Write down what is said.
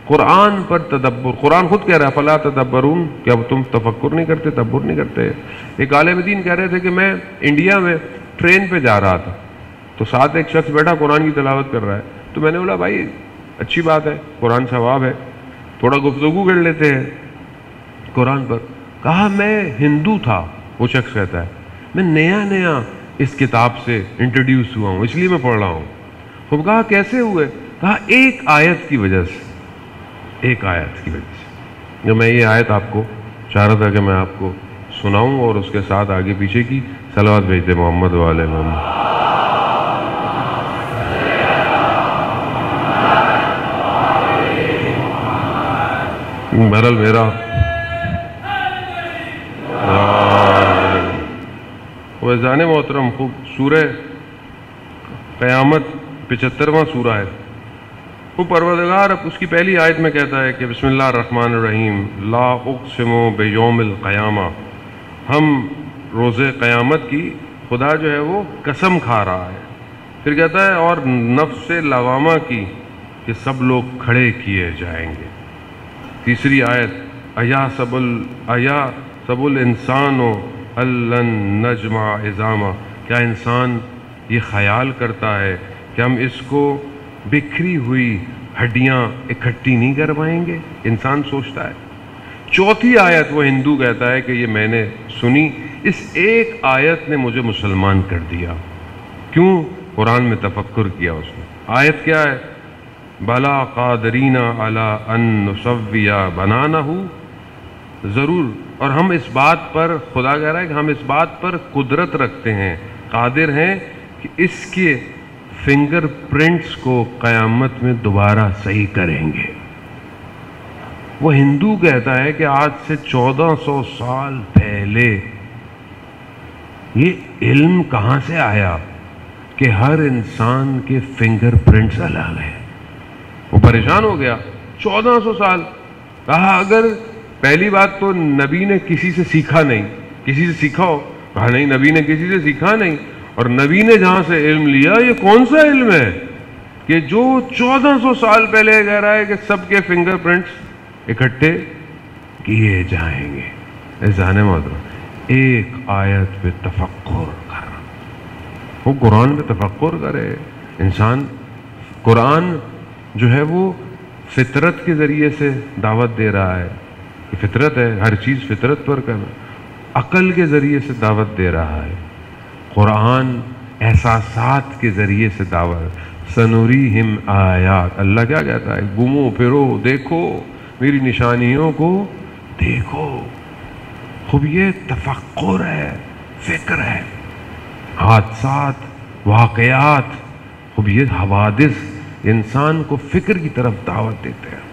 قرآن پر تدبر. قرآن خود کہہ رہا ہے فلا تدبرون، کیا تم تفکر نہیں کرتے، تدبر نہیں کرتے. ایک عالم دین کہہ رہے تھے کہ میں انڈیا میں ٹرین پہ جا رہا تھا تو ساتھ ایک شخص بیٹھا قرآن کی تلاوت کر رہا ہے، تو میں نے بولا بھائی اچھی بات ہے، قرآن ثواب ہے، تھوڑا گفتگو کر لیتے ہیں قرآن پر. کہا میں ہندو تھا، وہ شخص کہتا ہے میں نیا اس کتاب سے انٹروڈیوس ہوا ہوں، اس لیے میں پڑھ رہا ہوں. وہ کہا کیسے ہوئے؟ کہا ایک آیت کی وجہ سے، ایک آیت کی وجہ سے. جو میں یہ آیت آپ کو چاہ رہا تھا کہ میں آپ کو سناؤں اور اس کے ساتھ آگے پیچھے کی صلوات بھیجتے محمد والے محمد. بہرحال میرا وزان محترم خوب سورہ قیامت 75واں سورہ ہے. وہ پروردگار اس کی پہلی آیت میں کہتا ہے کہ بسم اللہ الرحمن الرحیم لا اقسم بیوم القیامہ، ہم روز قیامت کی خدا جو ہے وہ قسم کھا رہا ہے. پھر کہتا ہے اور نفس لوامہ کی کہ سب لوگ کھڑے کیے جائیں گے. تیسری آیت ایا سب الانسان الن نجمع عظامہ، کیا انسان یہ خیال کرتا ہے کہ ہم اس کو بکھری ہوئی ہڈیاں اکٹھی نہیں کر پائیں گے؟ انسان سوچتا ہے. چوتھی آیت وہ ہندو کہتا ہے کہ یہ میں نے سنی، اس ایک آیت نے مجھے مسلمان کر دیا. کیوں؟ قرآن میں تفکر کیا اس نے. آیت کیا ہے؟ بلا قادرین علی ان نسوی بنانہ، ضرور اور ہم اس بات پر، خدا کہہ رہا ہے کہ ہم اس بات پر قدرت رکھتے ہیں، قادر ہیں کہ اس کے فنگر پرنٹس کو قیامت میں دوبارہ صحیح کریں گے. وہ ہندو کہتا ہے کہ آج سے 1400 سال پہلے یہ علم کہاں سے آیا کہ ہر انسان کے فنگر پرنٹس الگ ہیں. وہ پریشان ہو گیا. 1400 سال. کہا اگر پہلی بات تو نبی نے کسی سے سیکھا نہیں، کسی سے سیکھا ہو؟ کہا نہیں، نبی نے کسی سے سیکھا نہیں. اور نبی نے جہاں سے علم لیا یہ کون سا علم ہے کہ جو 1400 سال پہلے کہہ رہا ہے کہ سب کے فنگر پرنٹس اکٹھے کیے جائیں گے. اذان محترم ایک آیت پہ تفکر کر، وہ قرآن پہ تفکر کرے انسان. قرآن جو ہے وہ فطرت کے ذریعے سے دعوت دے رہا ہے کہ فطرت ہے، ہر چیز فطرت پر کرنا. عقل کے ذریعے سے دعوت دے رہا ہے. قرآن احساسات کے ذریعے سے دعوت. سنوریہم آیات، اللہ کیا کہتا ہے؟ گھومو پھرو، دیکھو میری نشانیوں کو دیکھو. خوب یہ تفکر ہے، فکر ہے. حادثات، واقعات، خوب یہ حوادث انسان کو فکر کی طرف دعوت دیتے ہیں.